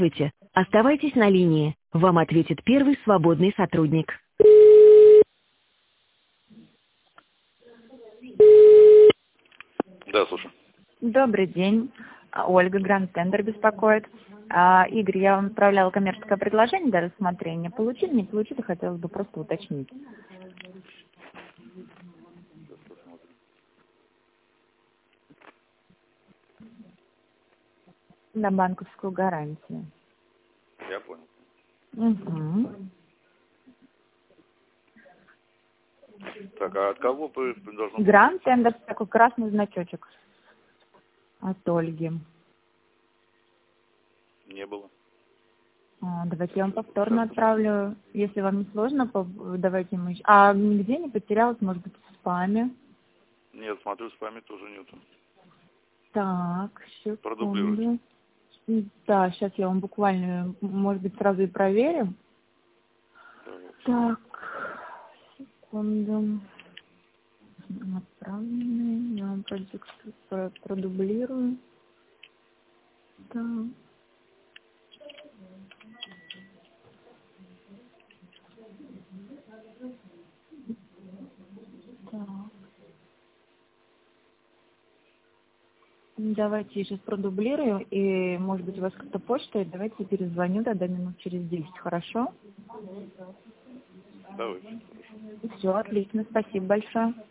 Здравствуйте. Оставайтесь на линии. Вам ответит первый свободный сотрудник. Да, слушай. Добрый день. Ольга, Гранд Тендер беспокоит. Игорь, я вам отправляла коммерческое предложение для рассмотрения. Получили, не получили, хотелось бы просто уточнить. На банковскую гарантию. Я понял. Угу. Так, а от кого должно быть? Гранд Тендер, такой красный значочек. От Ольги. Не было. Давайте я вам повторно отправлю. Если вам не сложно, давайте мы... А нигде не потерялась, может быть, в спаме? Нет, смотрю, с вами тоже нету. Так, секунду. Продублируйте. Да, сейчас я вам буквально, может быть, сразу и проверим. Так, секунду. Отправленный. Я вам продублирую. Так. Так. Давайте я сейчас продублирую, и, может быть, у вас как-то почта, и давайте перезвоню тогда минут через 10, хорошо? Давайте. Все, отлично, спасибо большое.